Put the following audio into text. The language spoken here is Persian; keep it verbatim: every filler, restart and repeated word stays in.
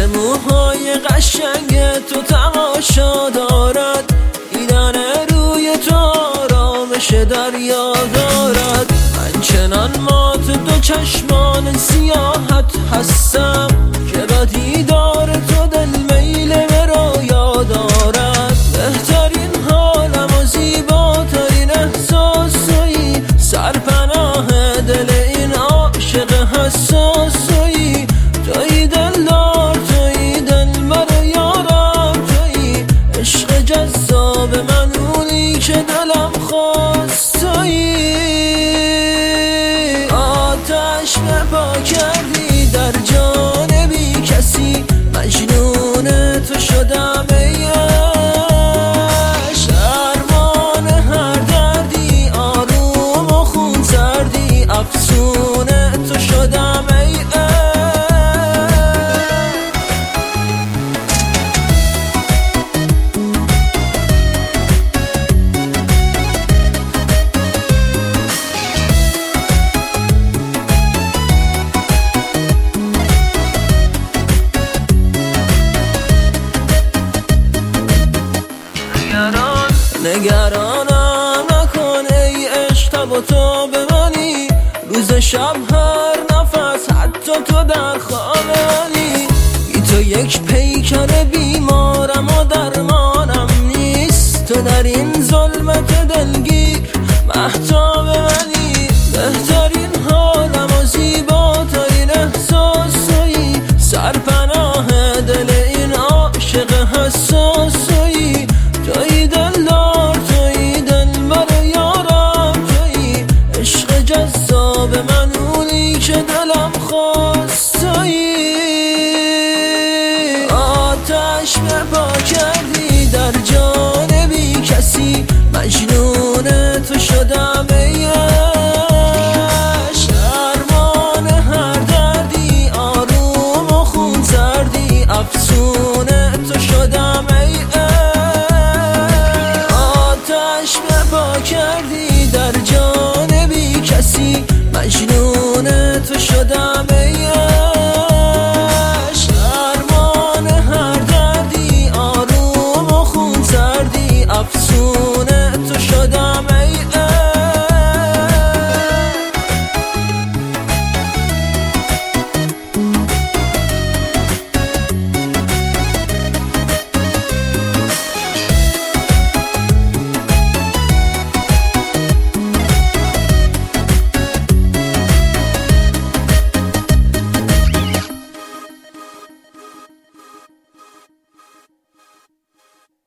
موهای قشنگ تو تماشا دارد، دیدن روی تو آرامش دریا دارد. من چنان مات دو چشمان سیاحت هستم که با دیدار تو دل میل مرا دارد. بهترین حالم و زیباترین احساس تویی، سرپناه دل این عاشق حساس تویی. تویی دلدار، تویی دلبر یارم، تویی عشق جذاب من، اونی که دلم خواست. تویی آتش به پا کردی در جان بی کسی، مجنون تو شدم ای عشق. درمان هر دردی، آروم و خون سردی، افسون تو شدم ای عشق. نگرانم نکن ای عشق، تب و تو به منی، روز شب هر نفس حتی تو در خواب منی. بی تو یک پیکر بیمارم و درمانم نیست، تو در این ظلمت دلگیر مهتاب منی. بهترین حالم و زیباترین احساس تویی، سرپناه دل این عاشق حساس تویی. تویی دلدار، تویی دلبر یارم، تویی عشق جذاب من، اونی که دلم خواست. تویی آتش به پا کردی در جان بی کسی، مجنون تو شدم ای عشق. درمان هر دردی، آروم و خون سردی، افسون تو شدم ای عشق. آتش به پا کردی در جان بی کسی، مجنون تو شدم.